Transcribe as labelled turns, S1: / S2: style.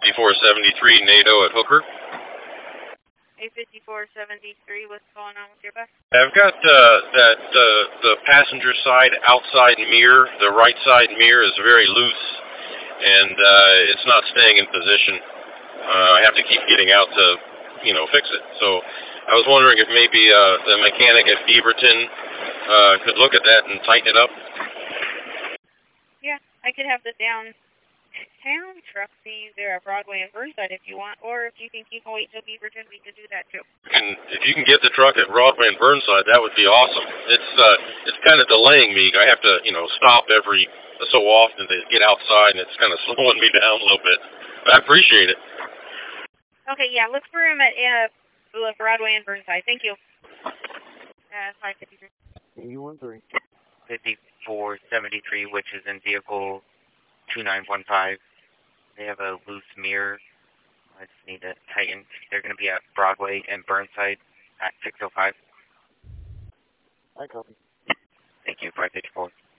S1: 5473 NATO at Hooker.
S2: A5473, what's going on with your bus?
S1: I've got the passenger side outside mirror, the right side mirror is very loose, and it's not staying in position. I have to keep getting out to, fix it. So I was wondering if maybe the mechanic at Beaverton could look at that and tighten it up.
S2: Yeah, I could have the downtown truck be there at Broadway and Burnside if you want, or if you think you can wait till Beaverton, we could do that too.
S1: And if you can get the truck at Broadway and Burnside, that would be awesome. It's kind of delaying me. I have to, stop every so often to get outside, and it's kind of slowing me down a little bit. But I appreciate it.
S2: Okay, yeah, look for him at Broadway and Burnside. Thank you. 553.
S3: 813.
S4: 5473, which is in vehicle 2915. They have a loose mirror. I just need to tighten. They're going to be at Broadway and Burnside at 605.
S3: I copy.
S4: Thank you, 554.